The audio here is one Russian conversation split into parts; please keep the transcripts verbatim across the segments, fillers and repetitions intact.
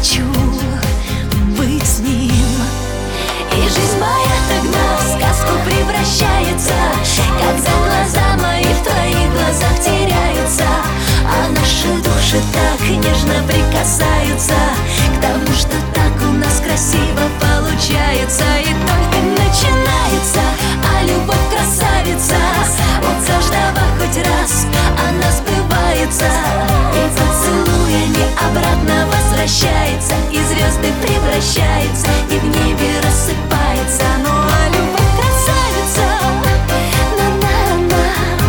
хочу быть с ним. И жизнь моя тогда в сказку превращается, когда глаза мои в твоих глазах теряются, а наши души так нежно прикасаются к тому, что так у нас красиво получается. И только начинается, а любовь красавица, вот заждава хоть раз, она сбывается, и поцелуями обратно возвращается, и звезды превращается, и в небе рассыпается. Ну а любовь красавица, на-на-на,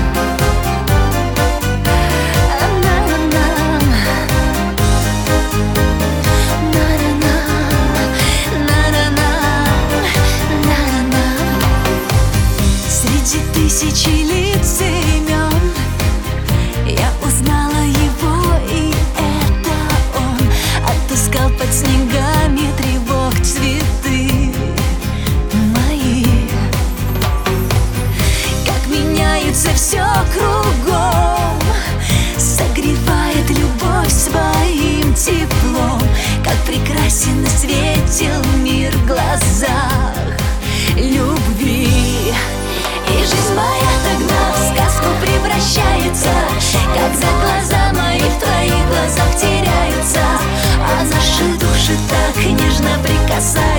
на-на-на, на-на-на, на-на-на, на-на-на. Среди тысячи лиц и имен я узнала его, и это он. Отпускал под снегами тревог цветы мои. Как меняется все кругом, согревает любовь своим теплом. Как прекрасен и светел мир в глазах любви. И жизнь моя тогда в сказку превращается, когда глаза мои в твоих глазах теряются, а наши души так нежно прикасаются